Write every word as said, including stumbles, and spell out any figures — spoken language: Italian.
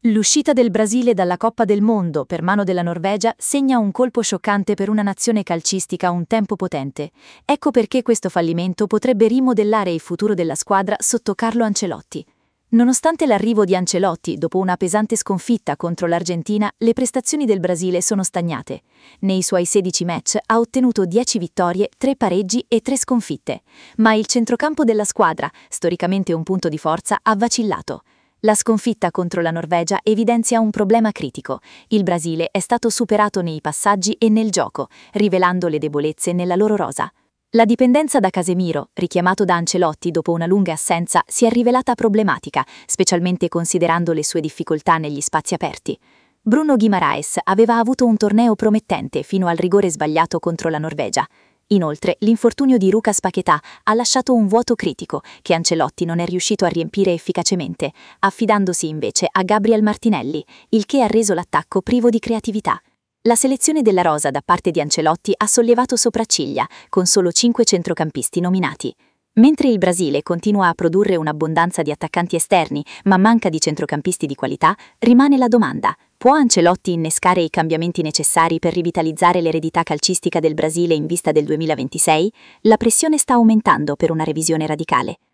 L'uscita del Brasile dalla Coppa del Mondo per mano della Norvegia segna un colpo scioccante per una nazione calcistica un tempo potente. Ecco perché questo fallimento potrebbe rimodellare il futuro della squadra sotto Carlo Ancelotti. Nonostante l'arrivo di Ancelotti dopo una pesante sconfitta contro l'Argentina, le prestazioni del Brasile sono stagnate. Nei suoi sedici match ha ottenuto dieci vittorie, tre pareggi e tre sconfitte. Ma il centrocampo della squadra, storicamente un punto di forza, ha vacillato. La sconfitta contro la Norvegia evidenzia un problema critico. Il Brasile è stato superato nei passaggi e nel gioco, rivelando le debolezze nella loro rosa. La dipendenza da Casemiro, richiamato da Ancelotti dopo una lunga assenza, si è rivelata problematica, specialmente considerando le sue difficoltà negli spazi aperti. Bruno Guimaraes aveva avuto un torneo promettente fino al rigore sbagliato contro la Norvegia. Inoltre, l'infortunio di Lucas Paquetá ha lasciato un vuoto critico che Ancelotti non è riuscito a riempire efficacemente, affidandosi invece a Gabriel Martinelli, il che ha reso l'attacco privo di creatività. La selezione della rosa da parte di Ancelotti ha sollevato sopracciglia, con solo cinque centrocampisti nominati. Mentre il Brasile continua a produrre un'abbondanza di attaccanti esterni, ma manca di centrocampisti di qualità, rimane la domanda: può Ancelotti innescare i cambiamenti necessari per rivitalizzare l'eredità calcistica del Brasile in vista del duemilaventisei? La pressione sta aumentando per una revisione radicale.